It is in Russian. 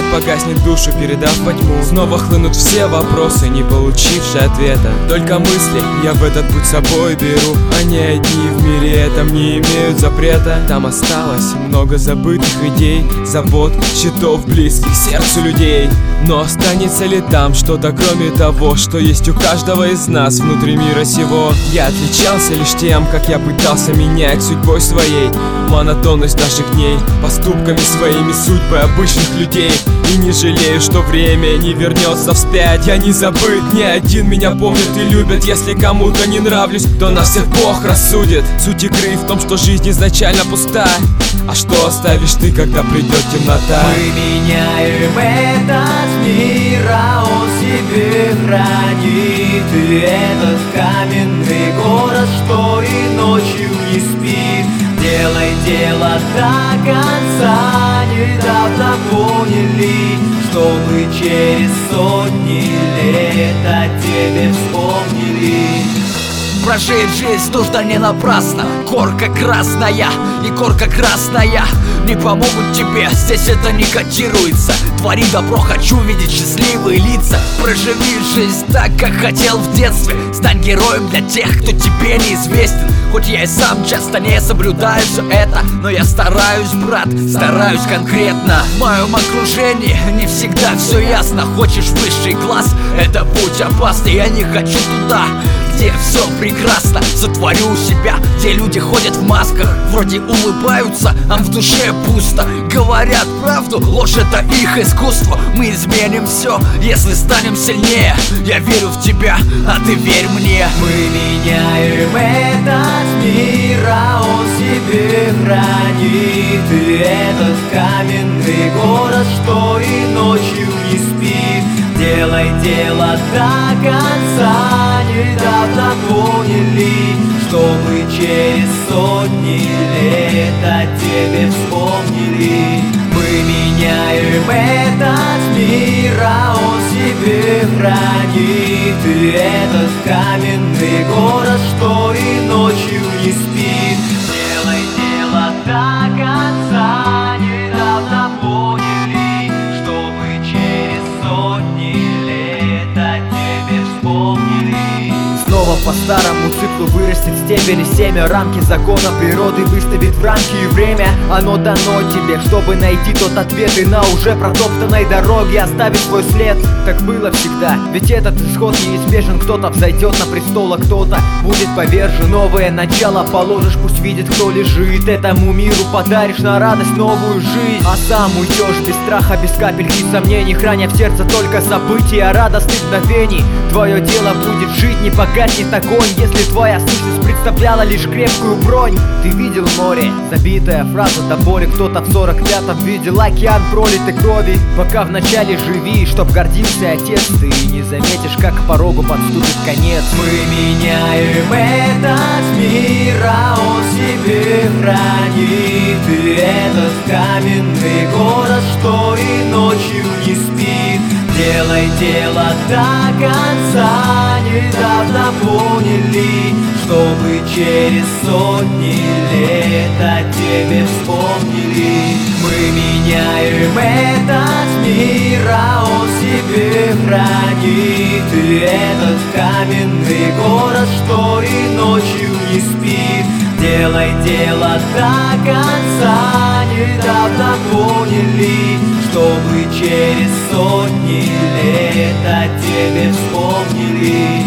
погаснет душу, передав во тьму. Снова хлынут все вопросы, не получившие ответа. Только мысли я в этот путь с собой беру. Они одни в мире этом не имеют запрета. Там осталось много забытых идей, забот, счетов близких сердцу людей. Но останется ли там что-то кроме того, что есть у каждого из нас внутри мира сего? Я отличался лишь тем, как я пытался менять судьбой своей монотонность наших дней, поступками своими судьбы обычных людей. И не жалею, что время не вернется вспять. Я не забыт, ни один меня помнит и любит. Если кому-то не нравлюсь, то нас всех Бог рассудит. Суть игры в том, что жизнь изначально пуста. А что оставишь ты, когда придет темнота? Мы меняем этот мир, а он себе хранит. И этот каменный город, что и ночью не спит. Делай дело до конца, недавно поняли, чтобы через сотни лет о тебе вспомнили. Прожить жизнь нужно не напрасно. Корка красная и корка красная не помогут тебе, здесь это не котируется. Твори добро, хочу видеть счастливые лица. Проживи жизнь так, как хотел в детстве. Стань героем для тех, кто тебе неизвестен. Хоть я и сам часто не соблюдаю все это, но я стараюсь, брат, стараюсь конкретно. В моем окружении не всегда все ясно. Хочешь высший класс, это путь опасный. Я не хочу туда, где все прекрасно. Сотворю себя, где люди ходят в масках. Вроде улыбаются, а в душе пусто. Говорят правду, ложь это их искусство. Мы изменим все, если станем сильнее. Я верю в тебя, а ты верь мне. Мы меняем этот мир, а он себе хранит. И этот каменный город, что и ночью не спит. Делай дело до конца, недавно поняли, чтобы через сотни лет о тебе вспомнили. Мы меняем этот мир, а он себе хранит. И этот каменный город, что и ночью не спит. Делай дело до конца, недавно поняли, чтобы через сотни лет о тебе вспомнили. Снова по старому циклу вырастет стебель и семя. Рамки закона природы выставит в рамки, и время оно дано тебе, чтобы найти тот ответ. И на уже протоптанной дороге оставить свой след. Так было всегда, ведь этот исход неизбежен. Кто-то взойдет на престол, а кто-то будет повержен. Новое начало положишь, пусть видит, кто лежит. Этому миру подаришь на радость новую жизнь. А сам уйдешь без страха, без капельки сомнений, храня в сердце только события радостных мгновений. Твое дело будет жить, не погаснет огонь. Если твоя сущность представляла лишь крепкую бронь. Ты видел море, забитая фраза до боли. Кто-то в 45-м видел океан пролитой крови. Пока вначале живи, чтоб гордился отец. Ты не заметишь, как к порогу подступит конец. Мы меняем этот мир, а он себе хранит. И этот каменный город, что и ночью не спит. Делай дело до конца, недавно поняли, чтобы через сотни лет о тебе вспомнили. Мы меняем этот мир, а он себе хранит. И этот каменный город, что и ночью не спит. Делай дело до конца, недавно поняли, чтобы через сотни лет о тебе вспомнили.